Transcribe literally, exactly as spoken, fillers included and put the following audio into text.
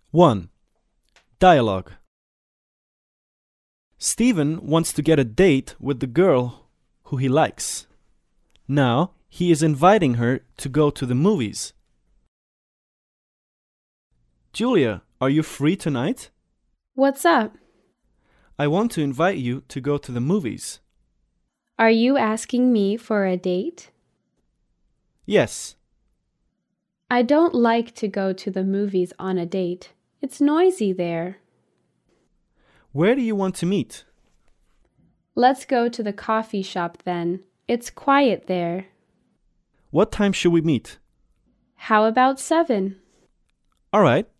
one. Dialogue. Stephen wants to get a date with the girl who he likes. Now he is inviting her to go to the movies. Julia, are you free tonight? What's up? I want to invite you to go to the movies. Are you asking me for a date? Yes. I don't like to go to the movies on a date. It's noisy there. Where do you want to meet? Let's go to the coffee shop then. It's quiet there. What time should we meet? How about seven? All right.